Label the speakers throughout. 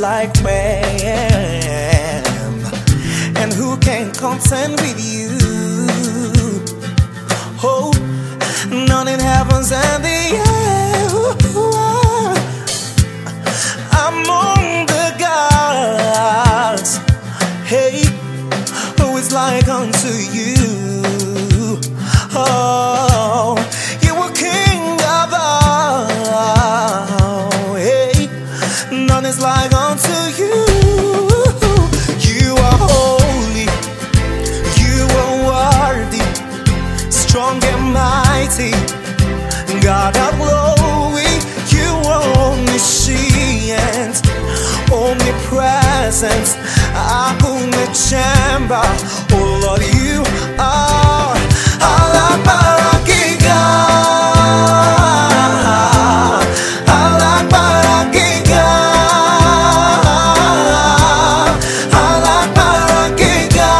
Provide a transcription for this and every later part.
Speaker 1: like Ram, and who can contend with you? Oh, none in heavens and the earth. Among the gods, hey, who is like unto you? Oh, you were King of all, hey, none is like unto you. You are holy, you are worthy, strong and mighty, God of glory. You are omniscient, omnipresent, Akuna chamber. Oh Lord, you are Alabaragiga, Alabaragiga, Alabaragiga.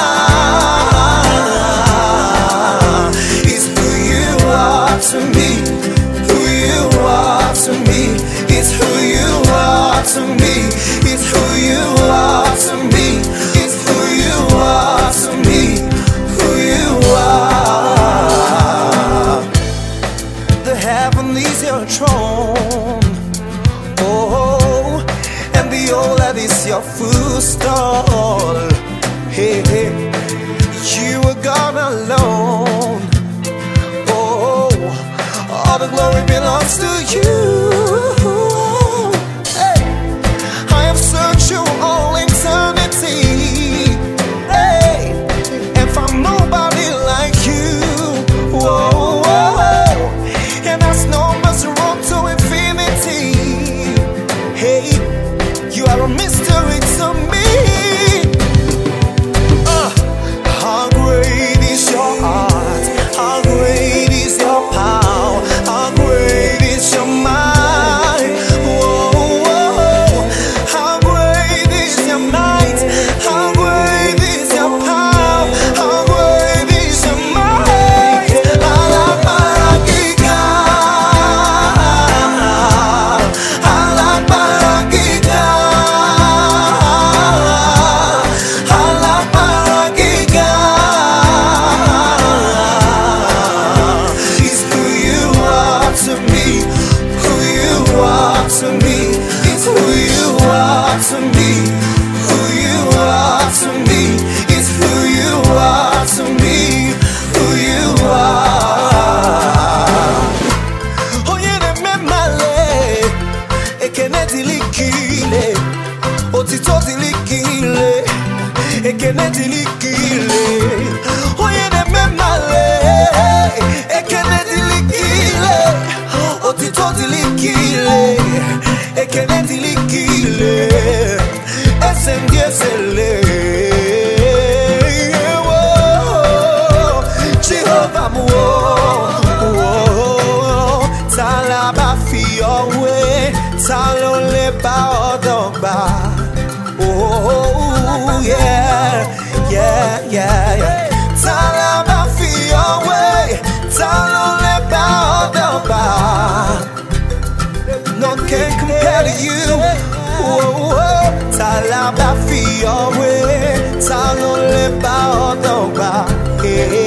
Speaker 1: It's who you are to me, who you are to me. It's who you are to me, it's who you are to me, it's who you are to me, who you are. The heaven is your throne, oh, and the whole earth is your footstool. Hey, hey, you are God alone. Oh, all the glory belongs to you. Hey, I have searched you all eternity, hey, and found nobody like you. Whoa, whoa, and that's no mercy road to infinity. Hey, you are a mystery to me. How great is your heart? How great is your power? How great is your mind? Whoa, whoa. How great is your might? How great is your power? How great is your might? Alabaragiga, Alabaragiga, Alabaragiga. It's who you are to me, who you are to me. It's who you are to me, who you are to me. It's who you are to me, who you are. Oh, you remember, ekene dilikile, otito dilikile, ekene dilikile. Oh, you remember, ekene dilikile, otito dilikile, ekene dilikile, esendiyesele. Jehovah, Talaba fi your way, Talole ba odogba. Oh yeah, yeah, yeah, yeah. Talaba fi your way, Talole ba odogba. None can compare to you. Oh, Talaba fi your way, Talole ba odogba. Hey.